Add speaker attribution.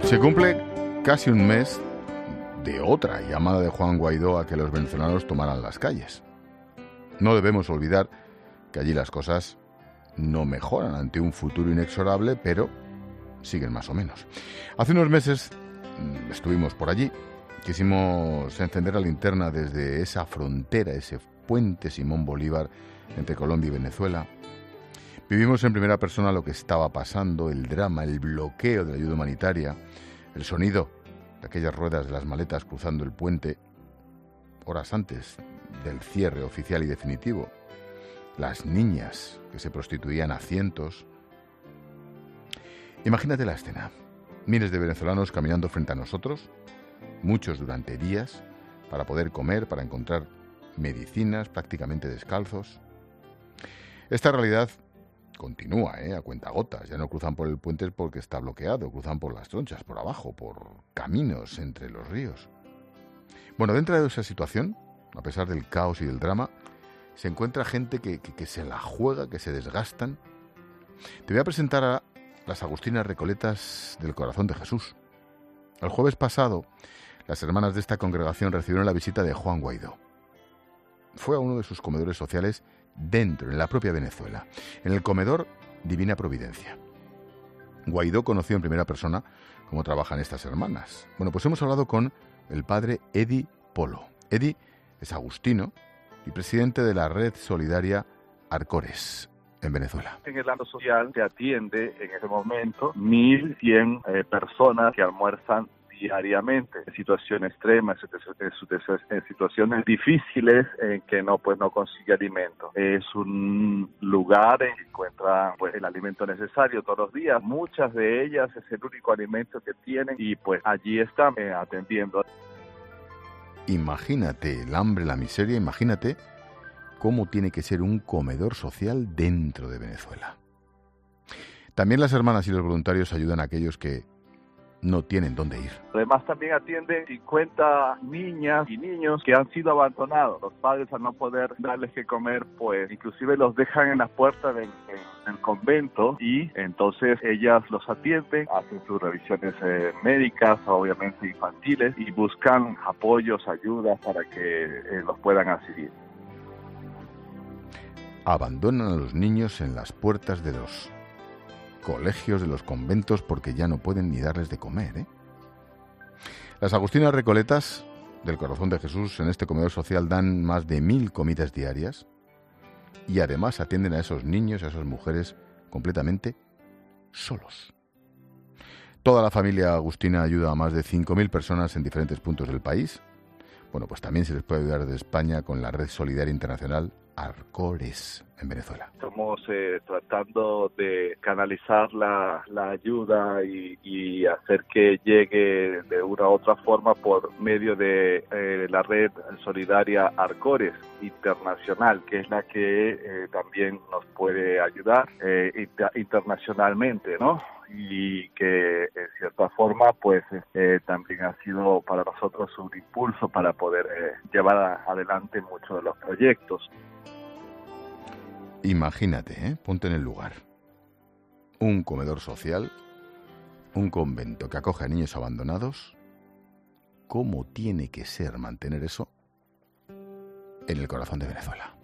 Speaker 1: Se cumple casi un mes de otra llamada de Juan Guaidó a que los venezolanos tomaran las calles. No debemos olvidar que allí las cosas no mejoran ante un futuro inexorable, pero siguen más o menos. Hace unos meses estuvimos por allí, quisimos encender la linterna desde esa frontera, ese puente Simón Bolívar entre Colombia y Venezuela. Vivimos en primera persona lo que estaba pasando, el drama, el bloqueo de la ayuda humanitaria, el sonido de aquellas ruedas de las maletas cruzando el puente horas antes del cierre oficial y definitivo, las niñas que se prostituían a cientos. Imagínate la escena, miles de venezolanos caminando frente a nosotros, muchos durante días, para poder comer, para encontrar medicinas, prácticamente descalzos. Esta realidad continúa, a cuentagotas. Ya no cruzan por el puente porque está bloqueado, cruzan por las tronchas, por abajo, por caminos entre los ríos. Bueno, dentro de esa situación, a pesar del caos y del drama, se encuentra gente que se la juega, que se desgastan. Te voy a presentar a las Agustinas Recoletas del Corazón de Jesús. El jueves pasado, las hermanas de esta congregación recibieron la visita de Juan Guaidó. Fue a uno de sus comedores sociales dentro, en la propia Venezuela, en el comedor Divina Providencia. Guaidó conoció en primera persona cómo trabajan estas hermanas. Bueno, pues hemos hablado con el padre Edi Polo. Edi es agustino y presidente de la red solidaria Arcores en Venezuela.
Speaker 2: En el ámbito social se atiende en este momento 1.100 personas que almuerzan diariamente, en situaciones extremas, en situaciones difíciles en que no consigue alimento. Es un lugar en que encuentran el alimento necesario todos los días. Muchas de ellas es el único alimento que tienen y allí están atendiendo.
Speaker 1: Imagínate el hambre, la miseria, imagínate cómo tiene que ser un comedor social dentro de Venezuela. También las hermanas y los voluntarios ayudan a aquellos que no tienen dónde ir.
Speaker 2: Además también atienden 50 niñas y niños que han sido abandonados. Los padres, al no poder darles que comer, inclusive los dejan en las puertas del convento y entonces ellas los atienden, hacen sus revisiones médicas, obviamente infantiles, y buscan apoyos, ayudas para que los puedan asistir.
Speaker 1: Abandonan a los niños en las puertas de los colegios, de los conventos, porque ya no pueden ni darles de comer, Las Agustinas Recoletas del Corazón de Jesús en este comedor social dan más de 1.000 comidas diarias y además atienden a esos niños, a esas mujeres completamente solos. Toda la familia agustina ayuda a más de 5.000 personas en diferentes puntos del país. Bueno, pues también se les puede ayudar desde España con la Red Solidaria Internacional Arcores en Venezuela.
Speaker 2: Estamos tratando de canalizar la ayuda y hacer que llegue de una u otra forma por medio de la Red Solidaria Arcores Internacional, que es la que también nos puede ayudar internacionalmente, ¿no? Y que en cierta forma también ha sido para nosotros un impulso para poder llevar adelante muchos de los proyectos.
Speaker 1: Imagínate, ponte en el lugar. Un comedor social, un convento que acoge a niños abandonados. ¿Cómo tiene que ser mantener eso en el corazón de Venezuela?